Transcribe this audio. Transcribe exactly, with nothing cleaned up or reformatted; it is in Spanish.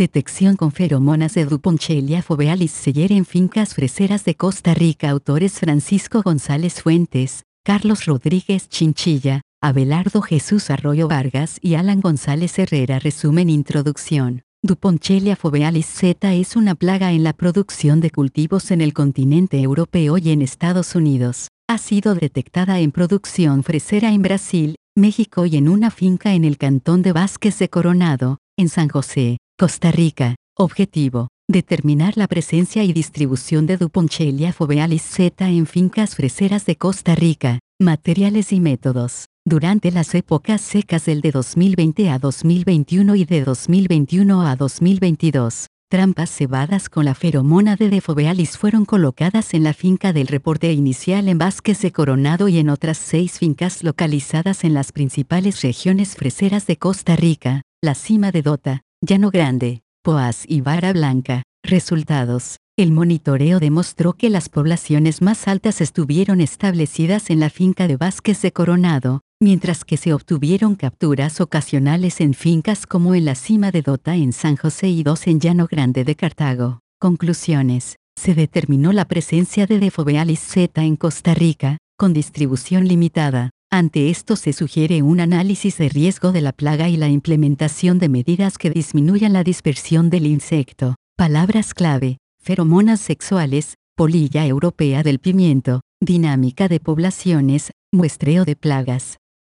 Detección con feromonas de Duponchelia fovealis seller en fincas freseras de Costa Rica. Autores: Francisco González Fuentes, Carlos Rodríguez Chinchilla, Abelardo Jesús Arroyo Vargas y Alan González Herrera. Resumen. Introducción. Duponchelia fovealis Z es una plaga en la producción de cultivos en el continente europeo y en Estados Unidos. Ha sido detectada en producción fresera en Brasil, México y en una finca en el cantón de Vázquez de Coronado, en San José, Costa Rica. Objetivo: determinar la presencia y distribución de Duponchelia fovealis Z en fincas freseras de Costa Rica. Materiales y métodos. Durante las épocas secas del de dos mil veinte a dos mil veintiuno y de dos mil veintiuno a dos mil veintidós, trampas cebadas con la feromona de D. fovealis fueron colocadas en la finca del reporte inicial en Vázquez de Coronado y en otras seis fincas localizadas en las principales regiones freseras de Costa Rica: La Cima de Dota, Llano Grande, Poás y Vara Blanca. Resultados. El monitoreo demostró que las poblaciones más altas estuvieron establecidas en la finca de Vázquez de Coronado, mientras que se obtuvieron capturas ocasionales en fincas como en la Cima de Dota en San José y dos en Llano Grande de Cartago. Conclusiones. Se determinó la presencia de D. fovealis Z en Costa Rica, con distribución limitada. Ante esto se sugiere un análisis de riesgo de la plaga y la implementación de medidas que disminuyan la dispersión del insecto. Palabras clave: feromonas sexuales, polilla europea del pimiento, dinámica de poblaciones, muestreo de plagas.